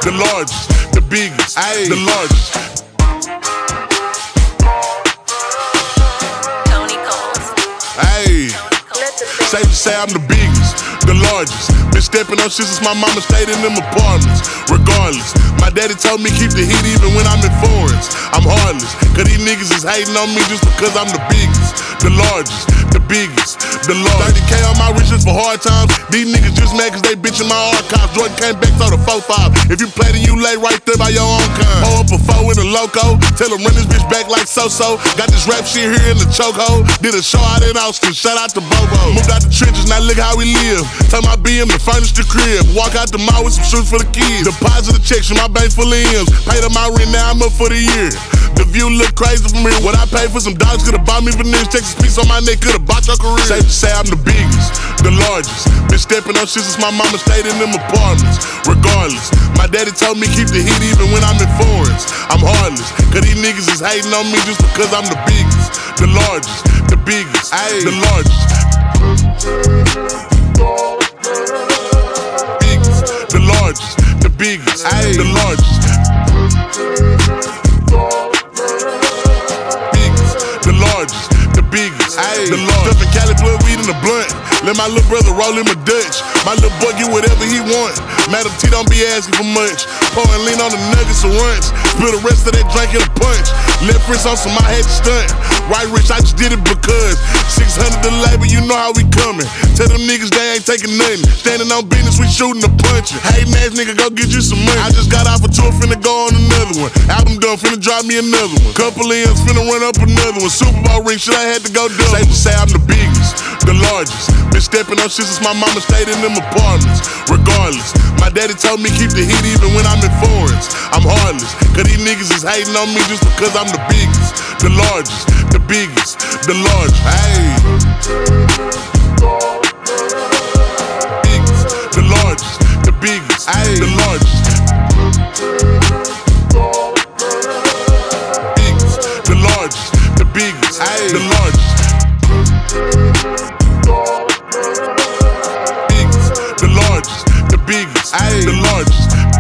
the largest, the biggest, the largest. Tony Coles. Ayy, safe to say I'm the biggest, the largest. Been stepping on shit since my mama stayed in them apartments. Regardless, my daddy told me keep the heat even when I'm in foreigns. I'm heartless, cause these niggas is hating on me just because I'm the biggest, the largest, the biggest, the largest. 30K on my riches for hard times. These niggas just mad cause they bitchin' my archives. Jordan came back, told the 4-5. If you play then you lay right there by your own kind. Pull up a 4 in a loco, tell him run this bitch back like so-so. Got this rap shit here in the chokehold. Did a show out in Austin, shout out to Bobo. Moved out the trenches, now look how we live. Turn my BM to furnish the crib. Walk out the mall with some shoes for the kids. Deposit the checks from my bank full of M's. Paid up my rent, now I'm up for the year. The view look crazy from here. What I paid for some dogs could've bought me veneers. Texas piece on my neck could've bought your career. Safe to say I'm the biggest, the largest. Been stepping on shit since my mama stayed in them apartments. Regardless, my daddy told me keep the heat even when I'm in foreigns. I'm heartless, cause these niggas is hating on me just because I'm the biggest, the largest, the biggest, the largest. Biggest, the largest, the biggest, the largest. The largest, the biggest, the largest. Stuffing Cali blood, weed in the blunt. Let my little brother roll him a Dutch. My little boy get whatever he want. Madam T don't be asking for much. Pouring lean on the nuggets and runs. Spill the rest of that drink in a punch. Left wrist on some, I had to stunt. Right wrist, I just did it because 600 the labor, you know how we coming. Tell them niggas they ain't taking nothing. Standing on business, we shooting the punching. Hating ass nigga, go get you some money. I just got off a tour, finna go on another one. Album done, finna drop me another one. Couple M's, finna run up another one. Super Bowl ring, shit I had to go do. Safe to say I'm the biggest, the largest. Been stepping on shit since my mama stayed in them apartments. Regardless, my daddy told me keep the heat even when I'm in foreigns. I'm heartless, cause these niggas is hating on me just because I'm the biggest, the largest, the biggest, the largest. Biggest, the largest, the biggest, the largest. Biggest, the largest, the biggest, the largest. Biggest, the largest, the biggest, the largest.